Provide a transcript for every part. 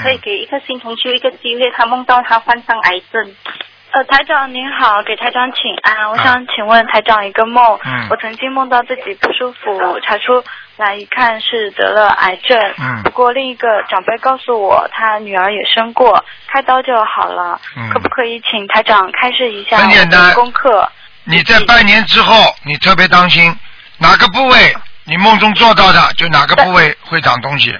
可以给一个新同修一个机会，他梦到他患上癌症。 台长您好，给台长请安。我想请问台长一个梦，我曾经梦到自己不舒服，查出来一看是得了癌症。不过另一个长辈告诉我，他女儿也生过，开刀就好了。可不可以请台长开示一下很简单功课？ 你在半年之后，你特别当心哪个部位你梦中做到的，就哪个部位会长东西。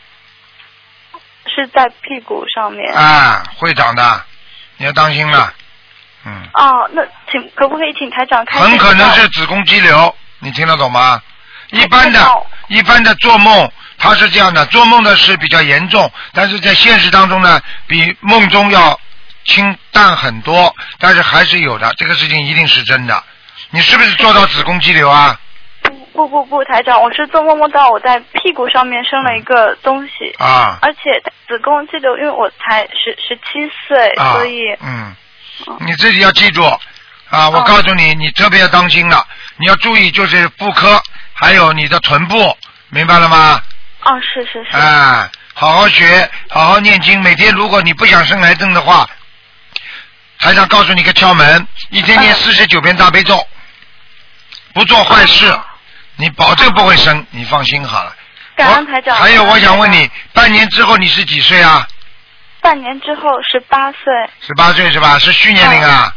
是在屁股上面。 会长的，你要当心了。 那可不可以请台长开始？ 很可能是子宫肌瘤，你听得懂吗？一般的做梦，它是这样的，做梦的是比较严重，但是在现实当中呢，比梦中要清淡很多，但是还是有的，这个事情一定是真的。你是不是做到子宫肌瘤啊？ 不，台长，我是做梦梦到我在屁股上面生了一个东西而且子宫肌瘤，因为我才17岁，所以你自己要记住我告诉你，你特别要当心了，你要注意就是妇科，还有你的臀部，明白了吗？ 是。 好好学，好好念经，每天如果你不想生癌症的话，台长告诉你个窍门，一天念49遍大悲咒，不做坏事，你保证不会生，你放心好了。 感恩台长。 还有我想问你，半年之后你是几岁啊？ 半年之后18岁。 18岁是吧？是虚年龄啊？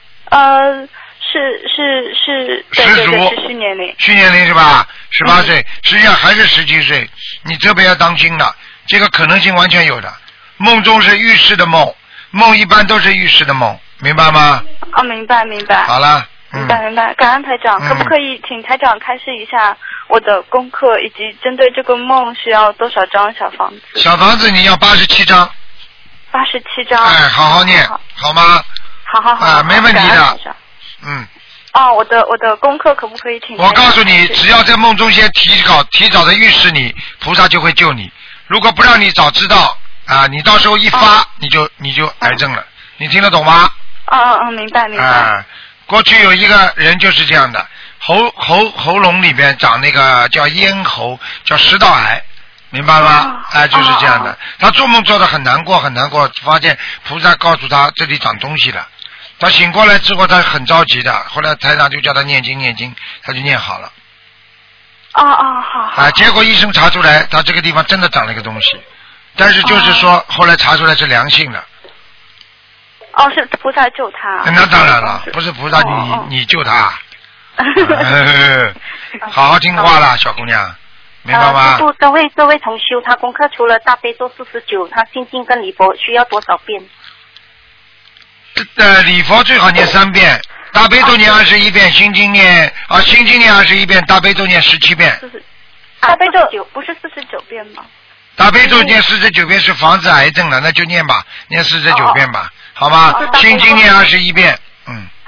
是实属是虚年龄。 虚年龄是吧？18岁，实际上还是17岁，你特别要当心的，这个可能性完全有的。梦中是预示的梦，梦一般都是预示的梦，明白吗？ 明白。 好了。 明白。感恩台长，可不可以请台长开示一下我的功课，以及针对这个梦需要多少张小房子？ 小房子你要87张。 87张。 好好念，好吗？ 好。 没问题的。 我的功课可不可以请？ 我告诉你，只要在梦中先提早的预示你，菩萨就会救你。如果不让你早知道你到时候一发你就癌症了，你听得懂吗？ 明白。 过去有一个人就是这样的，喉咙里边长那个叫咽喉，叫食道癌，明白吗？就是这样的。他做梦做得很难过，发现菩萨告诉他这里长东西了。他醒过来之后，他很着急的，后来台长就叫他念经，他就念好了。 好。 结果医生查出来，他这个地方真的长了一个东西，但是就是说后来查出来是良性的。 是菩萨救他。 那当然了，不是菩萨你救他。好好听话啦，小姑娘，明白吗？ 这位同修，他功课除了大悲咒49，他心经跟礼佛需要多少遍？ 礼佛最好念3遍，大悲咒念21遍，心经念21遍，大悲咒念17遍。 大悲咒不是49遍吗？ 大悲咒念49遍是防止癌症的，那就念吧，念49遍吧，好吗？心经念21遍。